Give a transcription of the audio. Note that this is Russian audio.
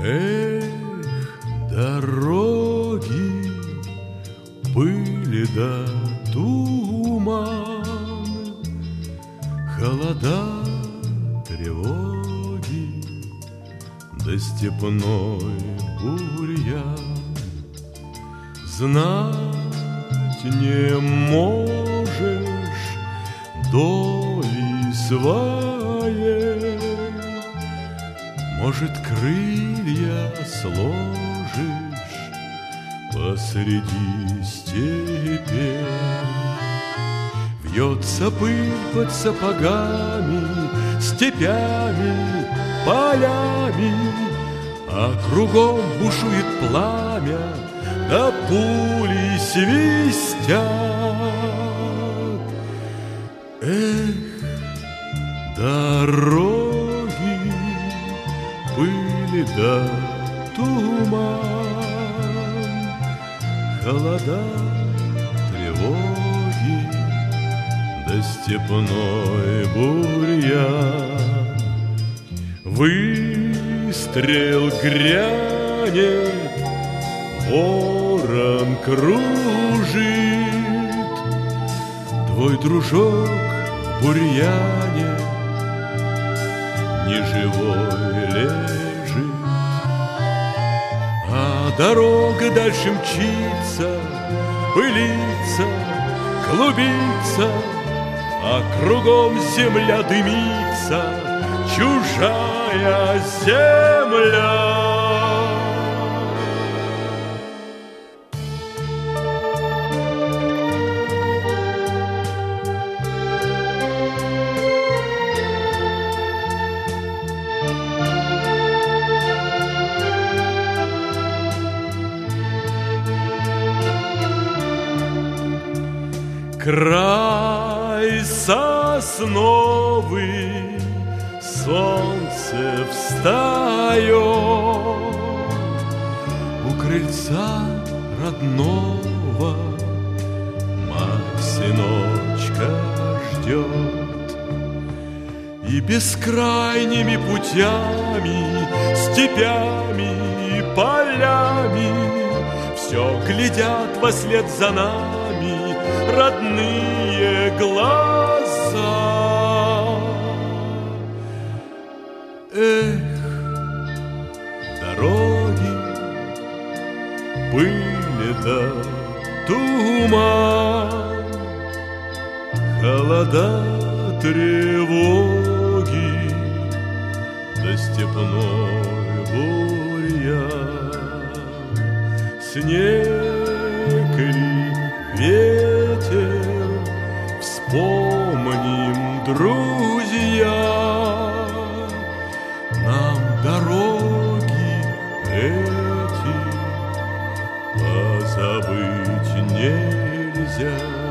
Эх, дороги, пыли да туман, холода, тревоги, да степной бурьян. Знать не можешь доли своей, может, крылья сложишь посреди степи. Вьется пыль под сапогами, степями, полями, а кругом бушует пламя, да пули свистят. Эх, дороги, пыли да туман, холода, тревоги, да степной бурьян. Выстрел грянет, ворон кружит, твой дружок в бурьяне неживой лежит. А дорога дальше мчится, пылится, клубится, а кругом земля дымится, чужая земля. Край сосновый, солнце встает, у крыльца родного мать сыночка ждет. И бескрайними путями, степями и полями все глядят вослед за нами родные глаза. Эх, дороги, пыли да туман, холода, тревоги, да степной бурьян. Снег ли, ветер, вспомним, друзья, нам дороги эти позабыть нельзя.